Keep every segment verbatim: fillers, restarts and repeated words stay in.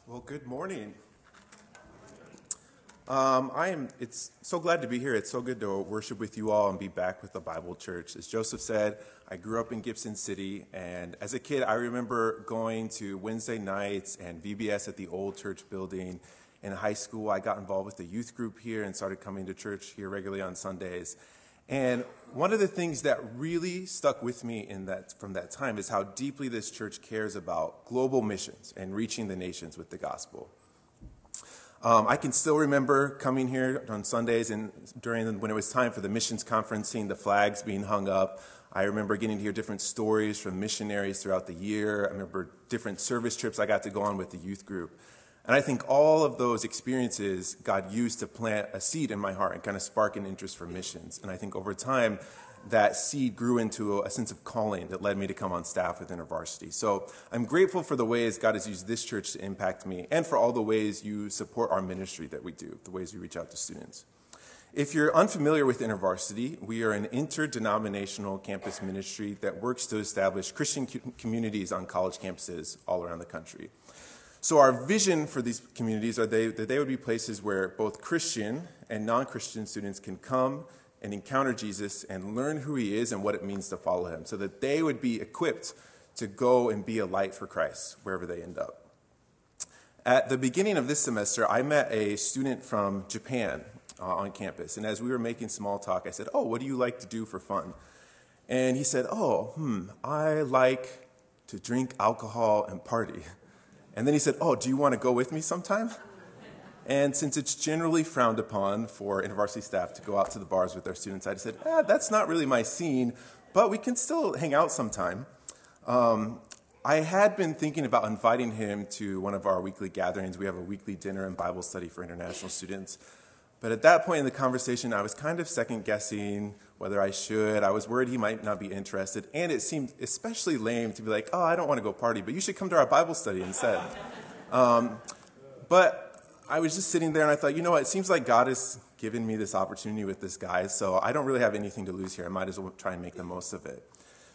Well, good morning. Um, I am. It's so glad to be here. It's so good to worship with you all and be back with the Bible Church. As Joseph said, I grew up in Gibson City, and as a kid, I remember going to Wednesday nights and V B S at the old church building. In high school, I got involved with the youth group here and started coming to church here regularly on Sundays. And one of the things that really stuck with me in that from that time is how deeply this church cares about global missions and reaching the nations with the gospel. Um, I can still remember coming here on Sundays and during when it was time for the missions conference, seeing the flags being hung up. I remember getting to hear different stories from missionaries throughout the year. I remember different service trips I got to go on with the youth group. And I think all of those experiences God used to plant a seed in my heart and kind of spark an interest for missions. And I think over time, that seed grew into a sense of calling that led me to come on staff with InterVarsity. So I'm grateful for the ways God has used this church to impact me and for all the ways you support our ministry that we do, the ways we reach out to students. If you're unfamiliar with InterVarsity, we are an interdenominational campus ministry that works to establish Christian communities on college campuses all around the country. So our vision for these communities are they, that they would be places where both Christian and non-Christian students can come and encounter Jesus and learn who he is and what it means to follow him, so that they would be equipped to go and be a light for Christ wherever they end up. At the beginning of this semester, I met a student from Japan uh, on campus, and as we were making small talk, I said, "Oh, what do you like to do for fun?" And he said, "Oh, hmm, I like to drink alcohol and party." And then he said, "Oh, do you want to go with me sometime?" And since it's generally frowned upon for InterVarsity staff to go out to the bars with their students, I said, eh, that's not really my scene, but we can still hang out sometime. Um, I had been thinking about inviting him to one of our weekly gatherings. We have a weekly dinner and Bible study for international students. But at that point in the conversation, I was kind of second-guessing whether I should. I was worried he might not be interested. And it seemed especially lame to be like, oh, I don't want to go party, but you should come to our Bible study instead. Um, but I was just sitting there, and I thought, you know what? It seems like God has given me this opportunity with this guy, so I don't really have anything to lose here. I might as well try and make the most of it.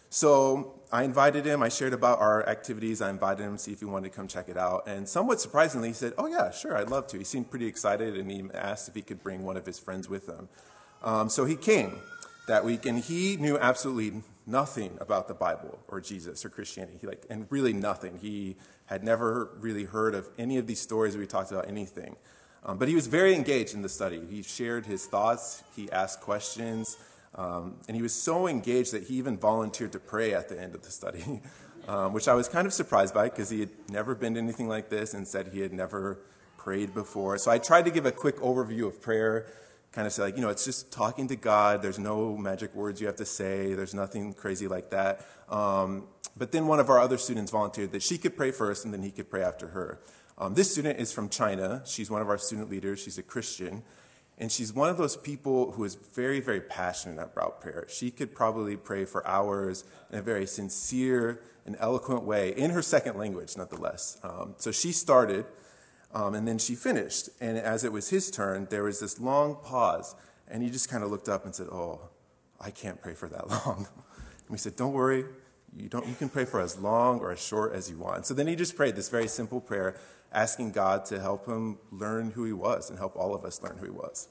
So I invited him. I shared about our activities. I invited him to see if he wanted to come check it out. And somewhat surprisingly, he said, oh, yeah, sure, I'd love to. He seemed pretty excited, and he asked if he could bring one of his friends with him. Um, so he came that week, and he knew absolutely nothing about the Bible or Jesus or Christianity, he like, and really nothing. He had never really heard of any of these stories we talked about, anything. Um, but he was very engaged in the study. He shared his thoughts. He asked questions. Um, and he was so engaged that he even volunteered to pray at the end of the study, um, which I was kind of surprised by because he had never been to anything like this and said he had never prayed before. So I tried to give a quick overview of prayer, kind of say, like, you know, it's just talking to God. There's no magic words you have to say. There's nothing crazy like that. Um, but then one of our other students volunteered that she could pray first and then he could pray after her. Um, this student is from China. She's one of our student leaders. She's a Christian. And she's one of those people who is very, very passionate about prayer. She could probably pray for hours in a very sincere and eloquent way in her second language, nonetheless. Um, so she started, um, and then she finished. And as it was his turn, there was this long pause, and he just kind of looked up and said, oh, I can't pray for that long. And we said, don't worry. You don't. You can pray for as long or as short as you want. So then he just prayed this very simple prayer, asking God to help him learn who he was and help all of us learn who he was.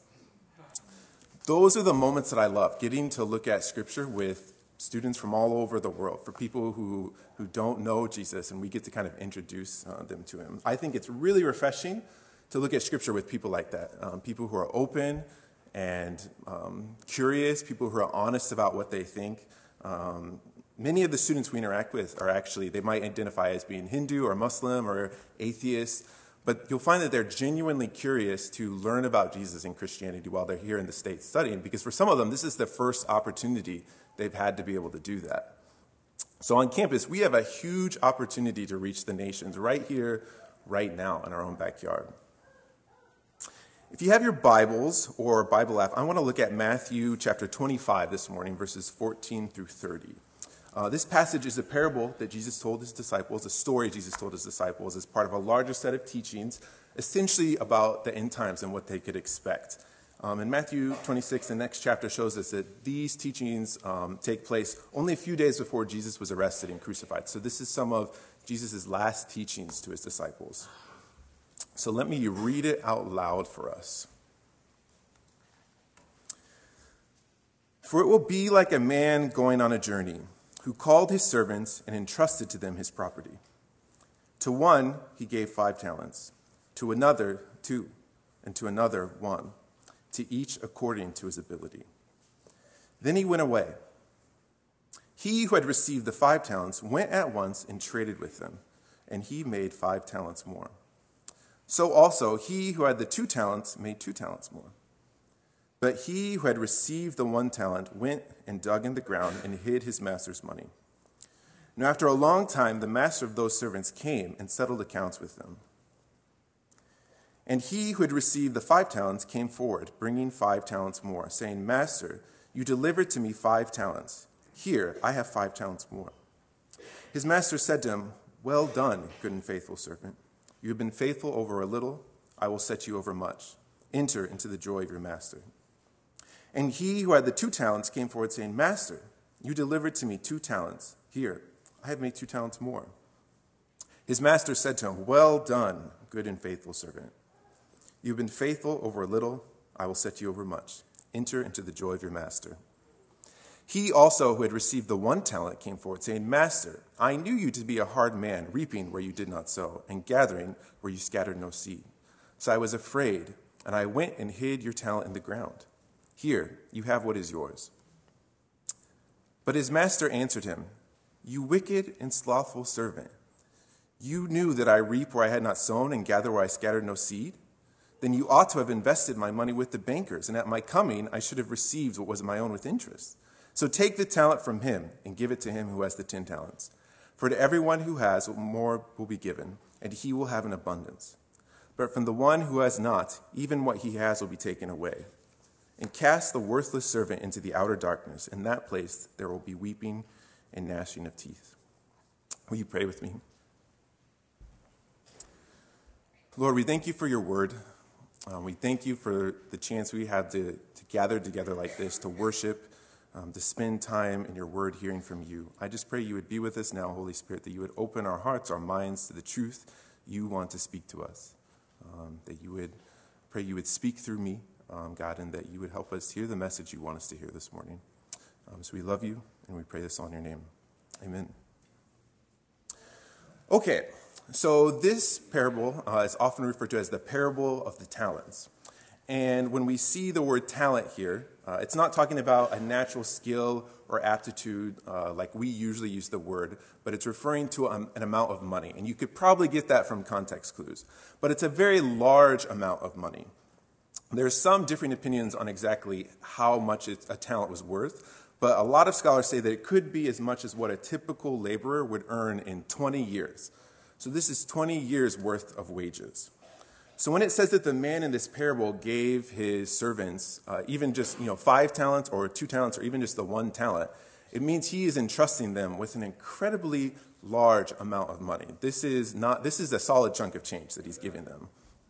Those are the moments that I love, getting to look at Scripture with students from all over the world, for people who, who don't know Jesus, and we get to kind of introduce uh, them to him. I think it's really refreshing to look at Scripture with people like that, um, people who are open and um, curious, people who are honest about what they think. Um, Many of the students we interact with are actually, they might identify as being Hindu or Muslim or atheist, but you'll find that they're genuinely curious to learn about Jesus and Christianity while they're here in the States studying, because for some of them, this is the first opportunity they've had to be able to do that. So on campus, we have a huge opportunity to reach the nations right here, right now, in our own backyard. If you have your Bibles or Bible app, I want to look at Matthew chapter twenty-five this morning, verses fourteen through thirty. Uh, this passage is a parable that Jesus told his disciples, a story Jesus told his disciples as part of a larger set of teachings, essentially about the end times and what they could expect. Um, in Matthew twenty-six, the next chapter shows us that these teachings um, take place only a few days before Jesus was arrested and crucified. So this is some of Jesus' last teachings to his disciples. So let me read it out loud for us. For it will be like a man going on a journey, who called his servants and entrusted to them his property. To one he gave five talents, to another two, and to another one, to each according to his ability. Then he went away. He who had received the five talents went at once and traded with them, and he made five talents more. So also he who had the two talents made two talents more. But he who had received the one talent went and dug in the ground and hid his master's money. Now after a long time the master of those servants came and settled accounts with them. And he who had received the five talents came forward, bringing five talents more, saying, Master, you delivered to me five talents. Here, I have five talents more. His master said to him, Well done, good and faithful servant. You have been faithful over a little, I will set you over much. Enter into the joy of your master. And he who had the two talents came forward, saying, Master, you delivered to me two talents. Here, I have made two talents more. His master said to him, Well done, good and faithful servant. You have been faithful over a little, I will set you over much. Enter into the joy of your master. He also who had received the one talent came forward, saying, Master, I knew you to be a hard man, reaping where you did not sow, and gathering where you scattered no seed. So I was afraid, and I went and hid your talent in the ground. Here, you have what is yours. But his master answered him, You wicked and slothful servant, you knew that I reap where I had not sown and gather where I scattered no seed? Then you ought to have invested my money with the bankers, and at my coming I should have received what was my own with interest. So take the talent from him and give it to him who has the ten talents. For to everyone who has, more will be given, and he will have an abundance. But from the one who has not, even what he has will be taken away. And cast the worthless servant into the outer darkness. In that place there will be weeping and gnashing of teeth. Will you pray with me? Lord, we thank you for your word. Um, we thank you for the chance we have to, to gather together like this, to worship, Um, to spend time in your word hearing from you. I just pray you would be with us now, Holy Spirit, that you would open our hearts, our minds to the truth you want to speak to us. Um, that you would, pray you would speak through me, um, God, and that you would help us hear the message you want us to hear this morning. Um, so we love you, and we pray this all in your name. Amen. Okay, so this parable uh, is often referred to as the parable of the talents. And when we see the word talent here, uh, it's not talking about a natural skill or aptitude uh, like we usually use the word, but it's referring to um, an amount of money. And you could probably get that from context clues. But it's a very large amount of money. There's some differing opinions on exactly how much it, a talent was worth, but a lot of scholars say that it could be as much as what a typical laborer would earn in twenty years. So this is twenty years worth of wages. So when it says that the man in this parable gave his servants uh, even just you know five talents or two talents or even just the one talent, it means he is entrusting them with an incredibly large amount of money. This is not this is a solid chunk of change that he's giving them.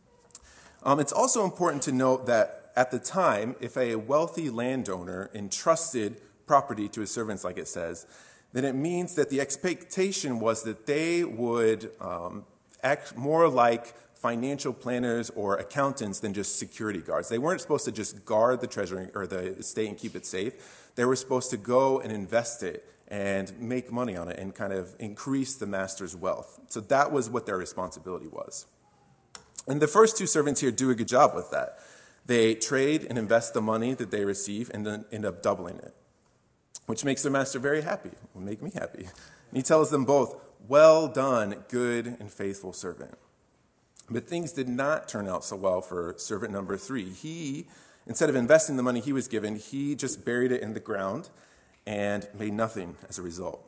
Um, it's also important to note that at the time, if a wealthy landowner entrusted property to his servants, like it says, then it means that the expectation was that they would um, act more like financial planners or accountants than just security guards. They weren't supposed to just guard the treasury or the estate and keep it safe. They were supposed to go and invest it and make money on it and kind of increase the master's wealth. So that was what their responsibility was. And the first two servants here do a good job with that. They trade and invest the money that they receive and then end up doubling it, which makes their master very happy. It will make me happy. And he tells them both, "Well done, good and faithful servant." But things did not turn out so well for servant number three. He, instead of investing the money he was given, he just buried it in the ground and made nothing as a result.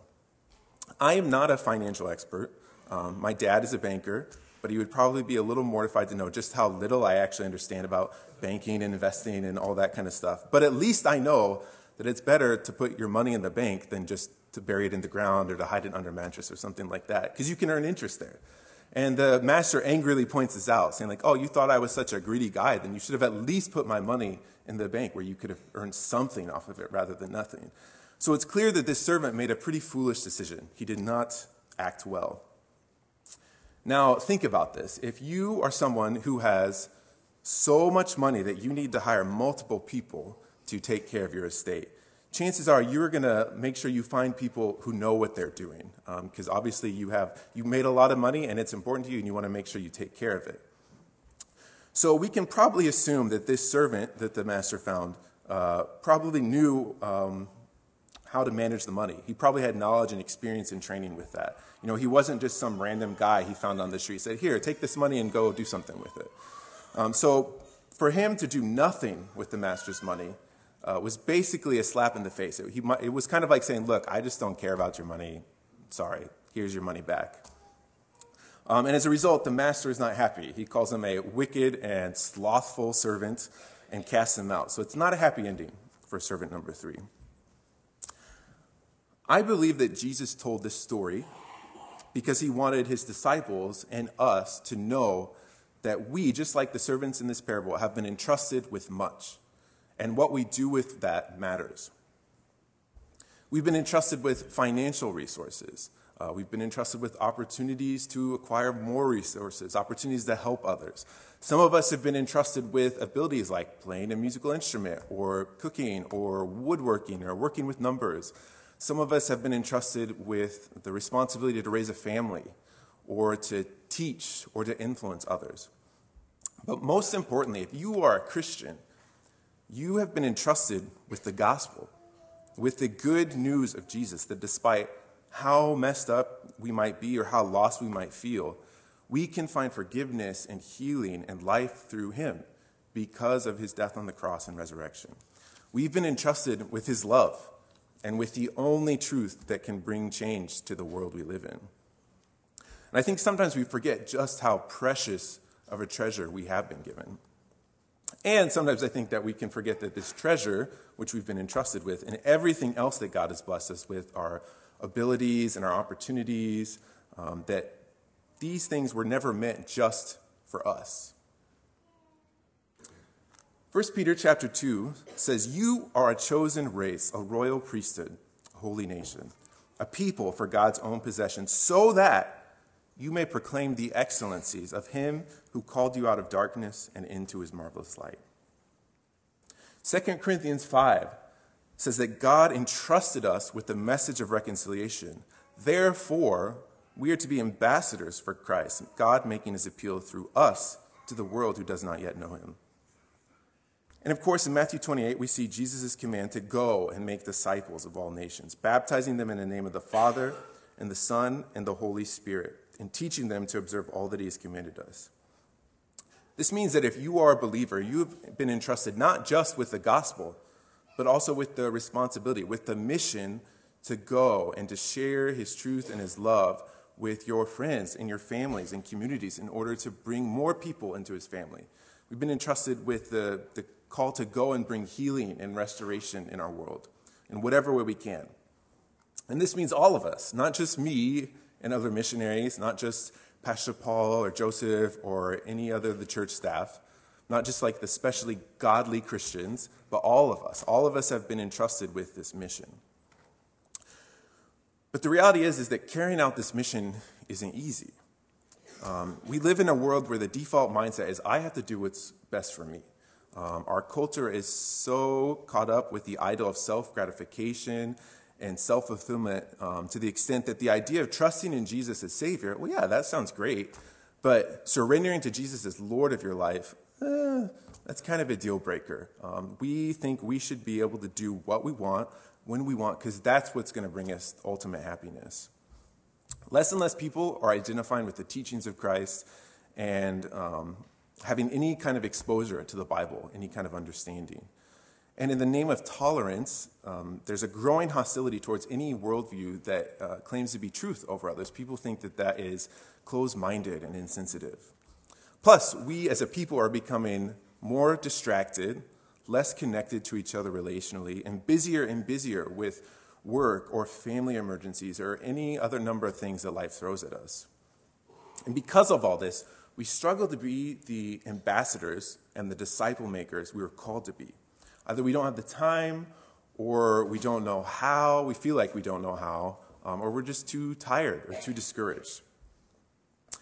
I am not a financial expert. Um, my dad is a banker, but he would probably be a little mortified to know just how little I actually understand about banking and investing and all that kind of stuff. But at least I know that it's better to put your money in the bank than just to bury it in the ground or to hide it under a mattress or something like that, because you can earn interest there. And the master angrily points this out, saying like, oh, you thought I was such a greedy guy, then you should have at least put my money in the bank where you could have earned something off of it rather than nothing. So it's clear that this servant made a pretty foolish decision. He did not act well. Now, think about this. If you are someone who has so much money that you need to hire multiple people to take care of your estate, chances are you're going to make sure you find people who know what they're doing, because um, obviously you have you made a lot of money and it's important to you and you want to make sure you take care of it. So we can probably assume that this servant that the master found uh, probably knew um, how to manage the money. He probably had knowledge and experience and training with that. You know, he wasn't just some random guy he found on the street, said, here, take this money and go do something with it. Um, so for him to do nothing with the master's money uh, was basically a slap in the face. It, he, it was kind of like saying, look, I just don't care about your money. Sorry, here's your money back. Um, and as a result, the master is not happy. He calls him a wicked and slothful servant and casts him out. So it's not a happy ending for servant number three. I believe that Jesus told this story because he wanted his disciples and us to know that we, just like the servants in this parable, have been entrusted with much. And what we do with that matters. We've been entrusted with financial resources. Uh, we've been entrusted with opportunities to acquire more resources, opportunities to help others. Some of us have been entrusted with abilities like playing a musical instrument or cooking or woodworking or working with numbers. Some of us have been entrusted with the responsibility to raise a family or to teach or to influence others. But most importantly, if you are a Christian, you have been entrusted with the gospel, with the good news of Jesus, that despite how messed up we might be or how lost we might feel, we can find forgiveness and healing and life through him because of his death on the cross and resurrection. We've been entrusted with his love and with the only truth that can bring change to the world we live in. And I think sometimes we forget just how precious of a treasure we have been given. And sometimes I think that we can forget that this treasure, which we've been entrusted with, and everything else that God has blessed us with, our abilities and our opportunities, um, that these things were never meant just for us. First Peter chapter two says, you are a chosen race, a royal priesthood, a holy nation, a people for God's own possession, so that you may proclaim the excellencies of him who called you out of darkness and into his marvelous light. Second Corinthians five says that God entrusted us with the message of reconciliation. Therefore, we are to be ambassadors for Christ, God making his appeal through us to the world who does not yet know him. And of course, in Matthew twenty-eight, we see Jesus' command to go and make disciples of all nations, baptizing them in the name of the Father and the Son and the Holy Spirit, and teaching them to observe all that he has commanded us. This means that if you are a believer, you have been entrusted not just with the gospel, but also with the responsibility, with the mission to go and to share his truth and his love with your friends and your families and communities in order to bring more people into his family. We've been entrusted with the, the call to go and bring healing and restoration in our world in whatever way we can. And this means all of us, not just me and other missionaries, not just Pastor Paul or Joseph or any other of the church staff, not just like the specially godly Christians, but all of us. All of us have been entrusted with this mission. But the reality is, is that carrying out this mission isn't easy. Um, we live in a world where the default mindset is, I have to do what's best for me. Um, our culture is so caught up with the idol of self-gratification and self-fulfillment um, to the extent that the idea of trusting in Jesus as Savior, well, yeah, that sounds great, but surrendering to Jesus as Lord of your life, eh, that's kind of a deal breaker. Um, we think we should be able to do what we want, when we want, because that's what's going to bring us ultimate happiness. Less and less people are identifying with the teachings of Christ and um, having any kind of exposure to the Bible, any kind of understanding. And in the name of tolerance, um, there's a growing hostility towards any worldview that uh, claims to be truth over others. People think that that is closed-minded and insensitive. Plus, we as a people are becoming more distracted, less connected to each other relationally, and busier and busier with work or family emergencies or any other number of things that life throws at us. And because of all this, we struggle to be the ambassadors and the disciple makers we were called to be. Either we don't have the time, or we don't know how, we feel like we don't know how, um, or we're just too tired or too discouraged.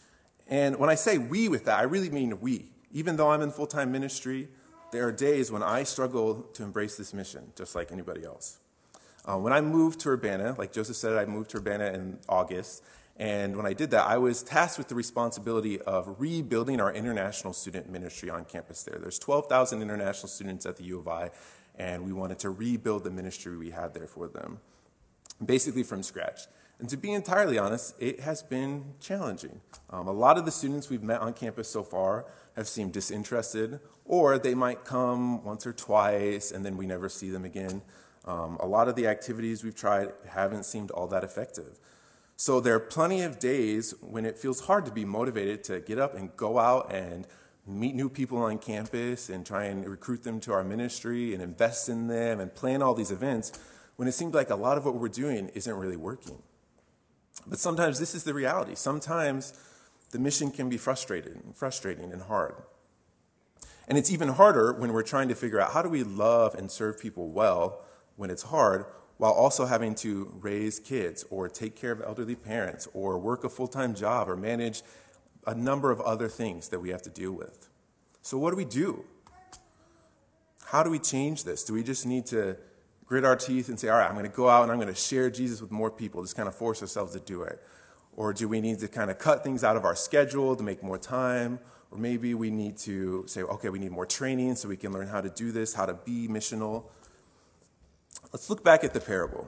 And when I say we with that, I really mean we. Even though I'm in full-time ministry, there are days when I struggle to embrace this mission, just like anybody else. Uh, when I moved to Urbana, like Joseph said, I moved to Urbana in August. And when I did that, I was tasked with the responsibility of rebuilding our international student ministry on campus there. There's twelve thousand international students at the U of I, and we wanted to rebuild the ministry we had there for them, basically from scratch. And to be entirely honest, it has been challenging. Um, a lot of the students we've met on campus so far have seemed disinterested, or they might come once or twice, and then we never see them again. Um, a lot of the activities we've tried haven't seemed all that effective. So there are plenty of days when it feels hard to be motivated to get up and go out and meet new people on campus and try and recruit them to our ministry and invest in them and plan all these events when it seems like a lot of what we're doing isn't really working. But sometimes this is the reality. Sometimes the mission can be frustrating, frustrating and hard. And it's even harder when we're trying to figure out how do we love and serve people well when it's hard, while also having to raise kids or take care of elderly parents or work a full-time job or manage a number of other things that we have to deal with. So what do we do? How do we change this? Do we just need to grit our teeth and say, all right, I'm going to go out and I'm going to share Jesus with more people, just kind of force ourselves to do it? Or do we need to kind of cut things out of our schedule to make more time? Or maybe we need to say, okay, we need more training so we can learn how to do this, how to be missional. Let's look back at the parable.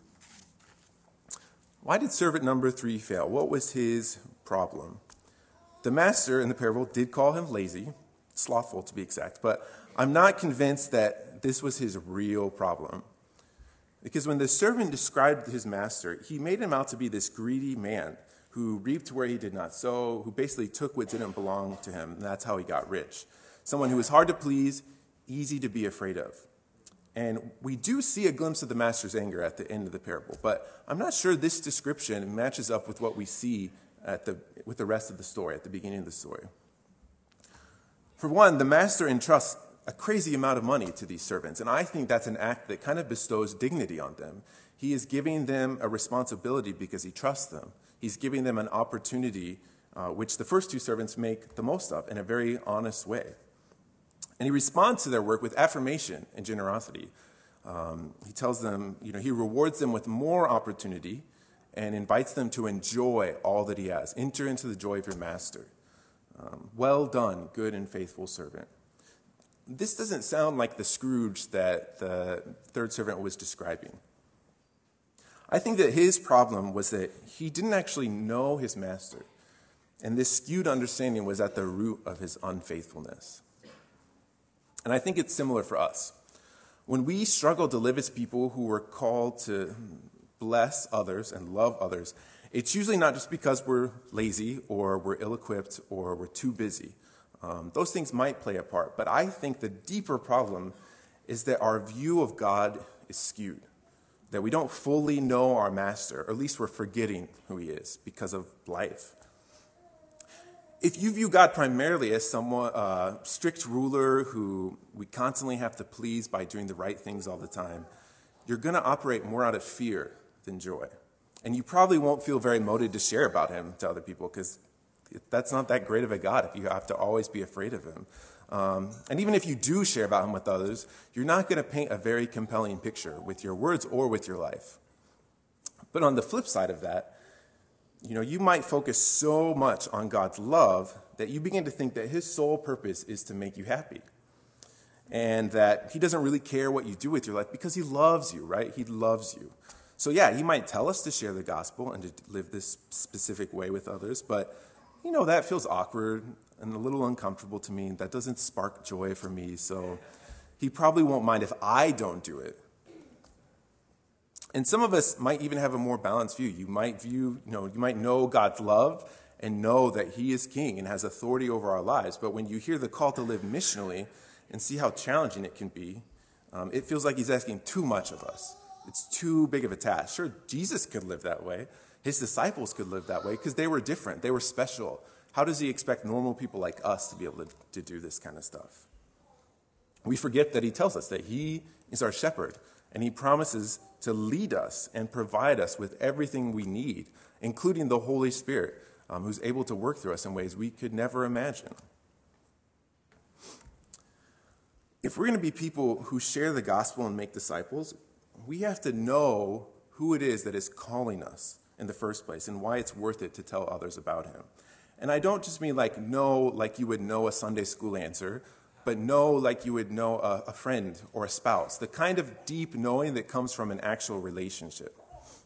Why did servant number three fail? What was his problem? The master in the parable did call him lazy, slothful to be exact, but I'm not convinced that this was his real problem. Because when the servant described his master, he made him out to be this greedy man who reaped where he did not sow, who basically took what didn't belong to him, and that's how he got rich. Someone who was hard to please, easy to be afraid of. And we do see a glimpse of the master's anger at the end of the parable, but I'm not sure this description matches up with what we see at the, with the rest of the story, at the beginning of the story. For one, the master entrusts a crazy amount of money to these servants, and I think that's an act that kind of bestows dignity on them. He is giving them a responsibility because he trusts them. He's giving them an opportunity, uh, which the first two servants make the most of in a very honest way. And he responds to their work with affirmation and generosity. Um, he tells them, you know, he rewards them with more opportunity and invites them to enjoy all that he has. Enter into the joy of your master. Um, well done, good and faithful servant. This doesn't sound like the Scrooge that the third servant was describing. I think that his problem was that he didn't actually know his master, and this skewed understanding was at the root of his unfaithfulness. And I think it's similar for us. When we struggle to live as people who were called to bless others and love others, it's usually not just because we're lazy or we're ill-equipped or we're too busy. Um, those things might play a part, but I think the deeper problem is that our view of God is skewed, that we don't fully know our master, or at least we're forgetting who he is because of life. If you view God primarily as someone, a uh, strict ruler who we constantly have to please by doing the right things all the time, you're going to operate more out of fear than joy. And you probably won't feel very motivated to share about him to other people because that's not that great of a God if you have to always be afraid of him. Um, and even if you do share about him with others, you're not going to paint a very compelling picture with your words or with your life. But on the flip side of that, you know, you might focus so much on God's love that you begin to think that his sole purpose is to make you happy. And that he doesn't really care what you do with your life because he loves you, right? He loves you. So yeah, he might tell us to share the gospel and to live this specific way with others, but you know, that feels awkward and a little uncomfortable to me. That doesn't spark joy for me, so he probably won't mind if I don't do it. And some of us might even have a more balanced view. You might view, you know, you might know God's love and know that he is king and has authority over our lives. But when you hear the call to live missionally and see how challenging it can be, um, it feels like he's asking too much of us. It's too big of a task. Sure, Jesus could live that way. His disciples could live that way because they were different. They were special. How does he expect normal people like us to be able to, to do this kind of stuff? We forget that he tells us that he is our shepherd, and he promises to lead us and provide us with everything we need, including the Holy Spirit, um, who's able to work through us in ways we could never imagine. If we're going to be people who share the gospel and make disciples, we have to know who it is that is calling us in the first place and why it's worth it to tell others about him. And I don't just mean like know like you would know a Sunday school answer, but know like you would know a, a friend or a spouse, the kind of deep knowing that comes from an actual relationship.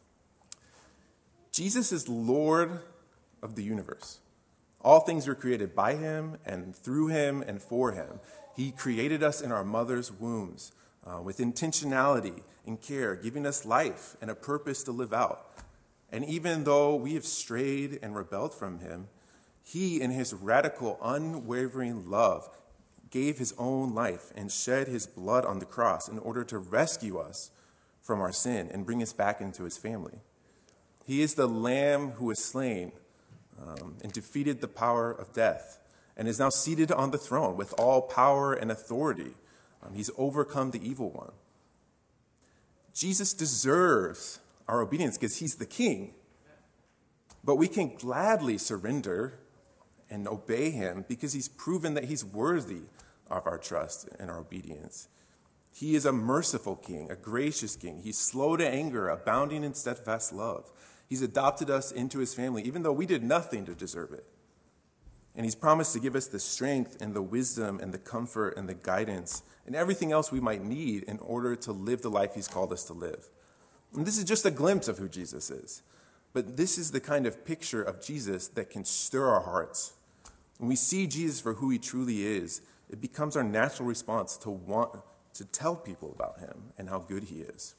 Jesus is Lord of the universe. All things were created by him and through him and for him. He created us in our mother's wombs uh, with intentionality and care, giving us life and a purpose to live out. And even though we have strayed and rebelled from him, he, in his radical, unwavering love, gave his own life and shed his blood on the cross in order to rescue us from our sin and bring us back into his family. He is the Lamb who was slain um, and defeated the power of death and is now seated on the throne with all power and authority. Um, he's overcome the evil one. Jesus deserves our obedience because he's the king. But we can gladly surrender and obey him because he's proven that he's worthy of our trust and our obedience. He is a merciful king, a gracious king. He's slow to anger, abounding in steadfast love. He's adopted us into his family, even though we did nothing to deserve it. And he's promised to give us the strength and the wisdom and the comfort and the guidance and everything else we might need in order to live the life he's called us to live. And this is just a glimpse of who Jesus is. But this is the kind of picture of Jesus that can stir our hearts. When we see Jesus for who he truly is, it becomes our natural response to want to tell people about him and how good he is.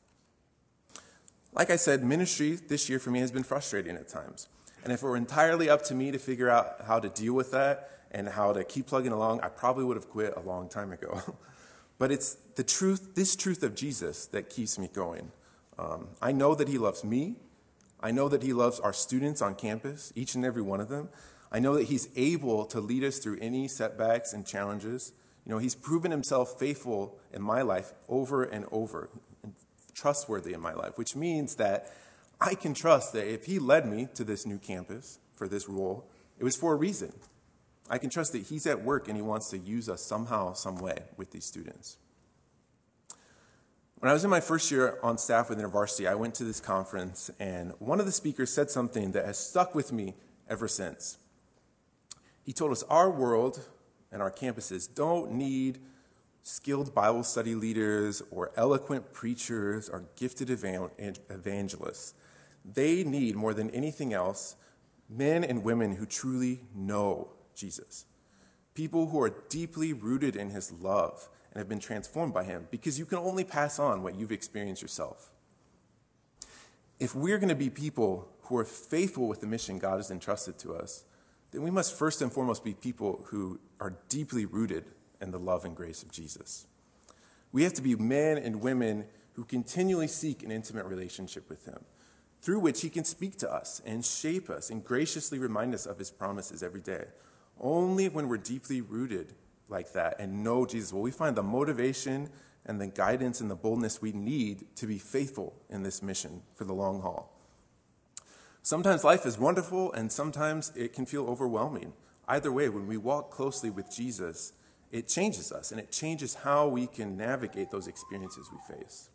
Like I said, ministry this year for me has been frustrating at times. And if it were entirely up to me to figure out how to deal with that and how to keep plugging along, I probably would have quit a long time ago. But it's the truth, this truth of Jesus that keeps me going. Um, I know that he loves me. I know that he loves our students on campus, each and every one of them. I know that he's able to lead us through any setbacks and challenges. You know, he's proven himself faithful in my life over and over, and trustworthy in my life, which means that I can trust that if he led me to this new campus for this role, it was for a reason. I can trust that he's at work and he wants to use us somehow, some way with these students. When I was in my first year on staff with InterVarsity, I went to this conference, and one of the speakers said something that has stuck with me ever since. He told us our world and our campuses don't need skilled Bible study leaders or eloquent preachers or gifted evangelists. They need, more than anything else, men and women who truly know Jesus. People who are deeply rooted in his love and have been transformed by him, because you can only pass on what you've experienced yourself. If we're going to be people who are faithful with the mission God has entrusted to us, then we must first and foremost be people who are deeply rooted in the love and grace of Jesus. We have to be men and women who continually seek an intimate relationship with him, through which he can speak to us and shape us and graciously remind us of his promises every day. Only when we're deeply rooted like that and know Jesus will we find the motivation and the guidance and the boldness we need to be faithful in this mission for the long haul. Sometimes life is wonderful, and sometimes it can feel overwhelming. Either way, when we walk closely with Jesus, it changes us, and it changes how we can navigate those experiences we face.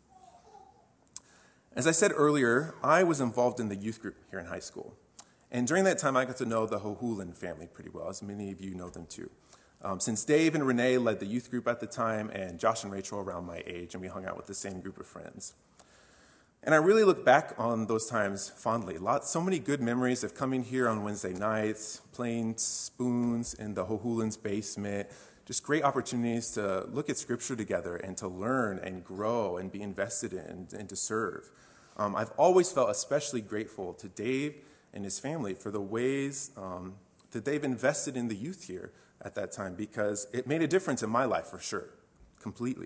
As I said earlier, I was involved in the youth group here in high school. And during that time, I got to know the Hohulen family pretty well, as many of you know them too. Um, since Dave and Renee led the youth group at the time, and Josh and Rachel around my age, and we hung out with the same group of friends. And I really look back on those times fondly. Lots, so many good memories of coming here on Wednesday nights, playing spoons in the Hohulen's basement, just great opportunities to look at Scripture together and to learn and grow and be invested in and to serve. Um, I've always felt especially grateful to Dave and his family for the ways um, that they've invested in the youth here at that time, because it made a difference in my life for sure, completely.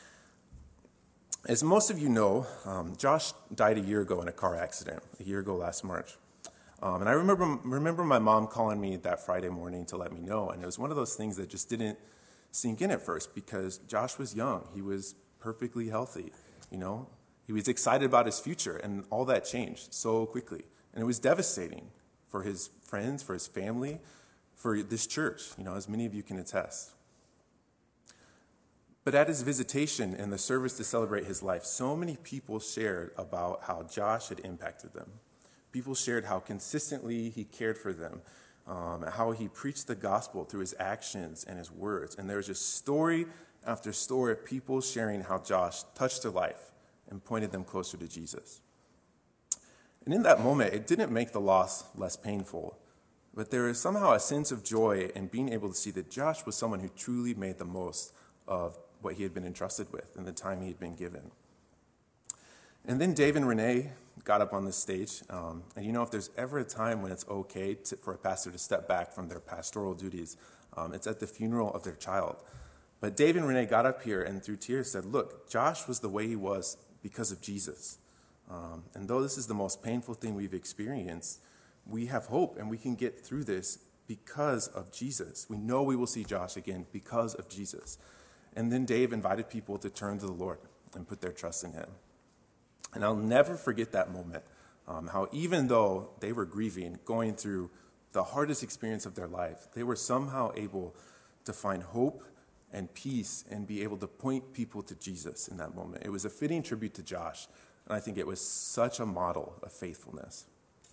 As most of you know, um, Josh died a year ago in a car accident, a year ago last March. Um, and I remember remember my mom calling me that Friday morning to let me know, and it was one of those things that just didn't sink in at first, because Josh was young. He was perfectly healthy, you know. He was excited about his future, and all that changed so quickly. And it was devastating for his friends, for his family, for this church, you know, as many of you can attest. But at his visitation and the service to celebrate his life, so many people shared about how Josh had impacted them. People shared how consistently he cared for them, um, how he preached the gospel through his actions and his words. And there was just story after story of people sharing how Josh touched their life and pointed them closer to Jesus. And in that moment, it didn't make the loss less painful, but there is somehow a sense of joy in being able to see that Josh was someone who truly made the most of what he had been entrusted with and the time he had been given. And then Dave and Renee got up on the stage, um, and you know, if there's ever a time when it's okay to, for a pastor to step back from their pastoral duties, um, it's at the funeral of their child. But Dave and Renee got up here and through tears said, look, Josh was the way he was because of Jesus. Um, and though this is the most painful thing we've experienced, we have hope and we can get through this because of Jesus. We know we will see Josh again because of Jesus. And then Dave invited people to turn to the Lord and put their trust in him. And I'll never forget that moment, um, how even though they were grieving, going through the hardest experience of their life, they were somehow able to find hope and peace and be able to point people to Jesus in that moment. It was a fitting tribute to Josh, and I think it was such a model of faithfulness.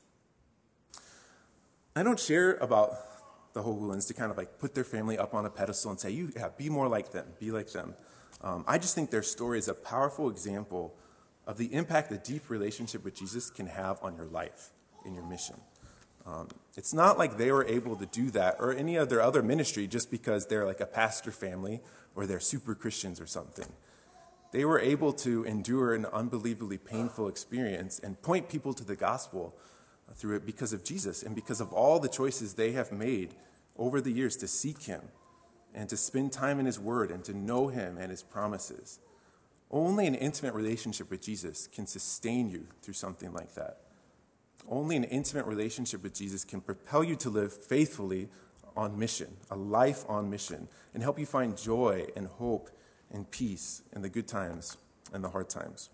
I don't share about the Hogulans to kind of like put their family up on a pedestal and say, you yeah, be more like them, be like them. Um, I just think their story is a powerful example of the impact a deep relationship with Jesus can have on your life, in your mission. Um, it's not like they were able to do that or any of their other ministry just because they're like a pastor family or they're super Christians or something. They were able to endure an unbelievably painful experience and point people to the gospel through it because of Jesus and because of all the choices they have made over the years to seek him and to spend time in his word and to know him and his promises. Only an intimate relationship with Jesus can sustain you through something like that. Only an intimate relationship with Jesus can propel you to live faithfully on mission, a life on mission, and help you find joy and hope and peace in the good times and the hard times.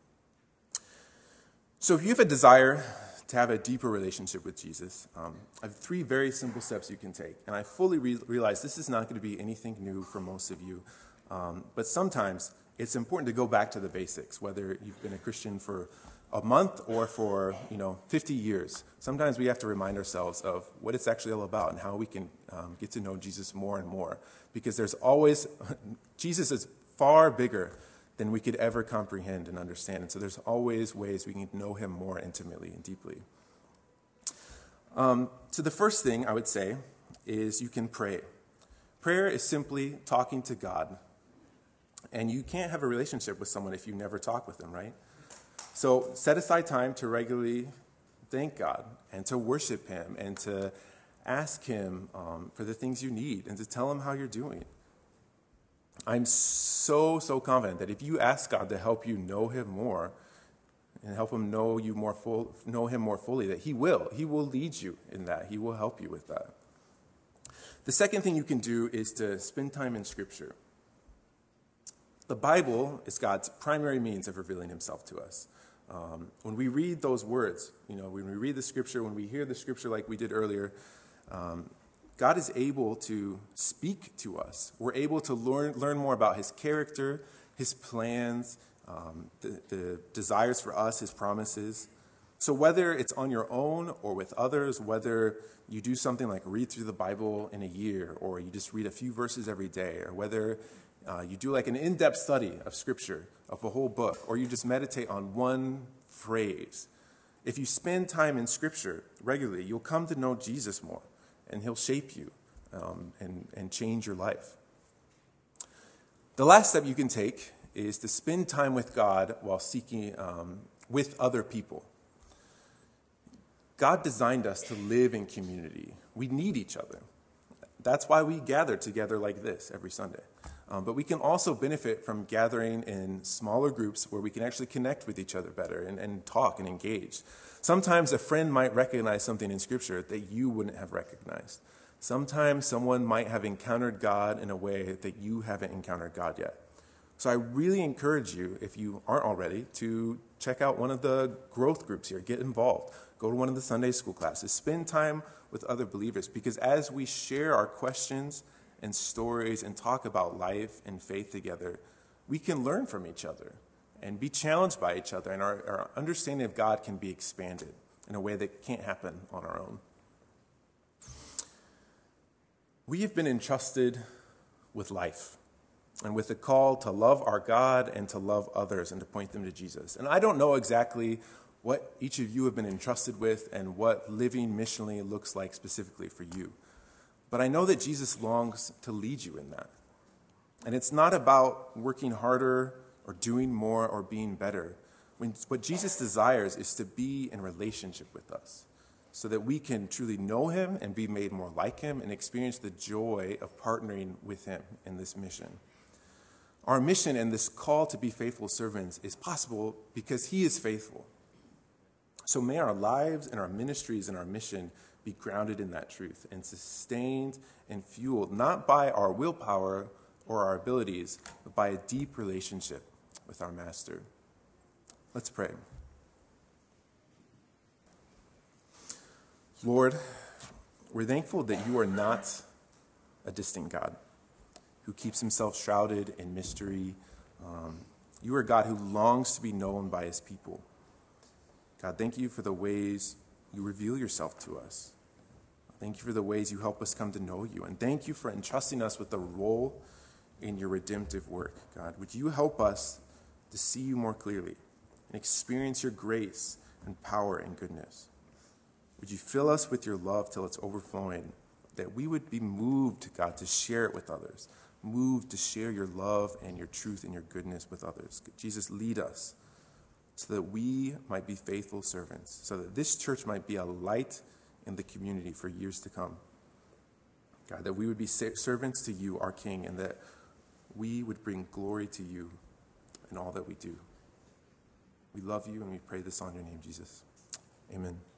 So if you have a desire to have a deeper relationship with Jesus, um, I have three very simple steps you can take. And I fully re- realize this is not going to be anything new for most of you, um, but sometimes it's important to go back to the basics, whether you've been a Christian for a month or for, you know, fifty years. Sometimes we have to remind ourselves of what it's actually all about and how we can um, get to know Jesus more and more. Because there's always, Jesus is far bigger than we could ever comprehend and understand. And so there's always ways we can know him more intimately and deeply. Um, so the first thing I would say is you can pray. Prayer is simply talking to God. And you can't have a relationship with someone if you never talk with them, right? So set aside time to regularly thank God and to worship him and to ask him um, for the things you need and to tell him how you're doing. I'm so, so confident that if you ask God to help you know him more and help him know you more full, know him more fully, that he will. He will lead you in that. He will help you with that. The second thing you can do is to spend time in Scripture. The Bible is God's primary means of revealing himself to us. Um, when we read those words, you know, when we read the Scripture, when we hear the Scripture like we did earlier, um, God is able to speak to us. We're able to learn learn more about his character, his plans, um, the, the desires for us, his promises. So whether it's on your own or with others, whether you do something like read through the Bible in a year, or you just read a few verses every day, or whether uh, you do like an in-depth study of Scripture, of a whole book, or you just meditate on one phrase, if you spend time in Scripture regularly, you'll come to know Jesus more. And he'll shape you um, and, and change your life. The last step you can take is to spend time with God while seeking um, with other people. God designed us to live in community. We need each other. That's why we gather together like this every Sunday. Um, but we can also benefit from gathering in smaller groups where we can actually connect with each other better and, and talk and engage. Sometimes a friend might recognize something in Scripture that you wouldn't have recognized. Sometimes someone might have encountered God in a way that you haven't encountered God yet. So I really encourage you, if you aren't already, to check out one of the growth groups here. Get involved. Go to one of the Sunday school classes. Spend time with other believers, because as we share our questions and stories and talk about life and faith together, we can learn from each other and be challenged by each other, and our, our understanding of God can be expanded in a way that can't happen on our own. We have been entrusted with life and with the call to love our God and to love others and to point them to Jesus. And I don't know exactly what each of you have been entrusted with and what living missionally looks like specifically for you. But I know that Jesus longs to lead you in that. And it's not about working harder or doing more or being better. When, what Jesus desires is to be in relationship with us so that we can truly know him and be made more like him and experience the joy of partnering with him in this mission. Our mission and this call to be faithful servants is possible because he is faithful. So may our lives and our ministries and our mission be grounded in that truth and sustained and fueled not by our willpower or our abilities, but by a deep relationship with our Master. Let's pray. Lord, we're thankful that you are not a distant God who keeps himself shrouded in mystery. Um, you are a God who longs to be known by his people. God, thank you for the ways you reveal yourself to us. Thank you for the ways you help us come to know you. And thank you for entrusting us with a role in your redemptive work. God, would you help us to see you more clearly and experience your grace and power and goodness? Would you fill us with your love till it's overflowing, that we would be moved, God, to share it with others, moved to share your love and your truth and your goodness with others. Jesus, lead us so that we might be faithful servants, so that this church might be a light in the community for years to come. God, that we would be servants to you, our King, and that we would bring glory to you in all that we do. We love you, and we pray this on your name, Jesus. Amen.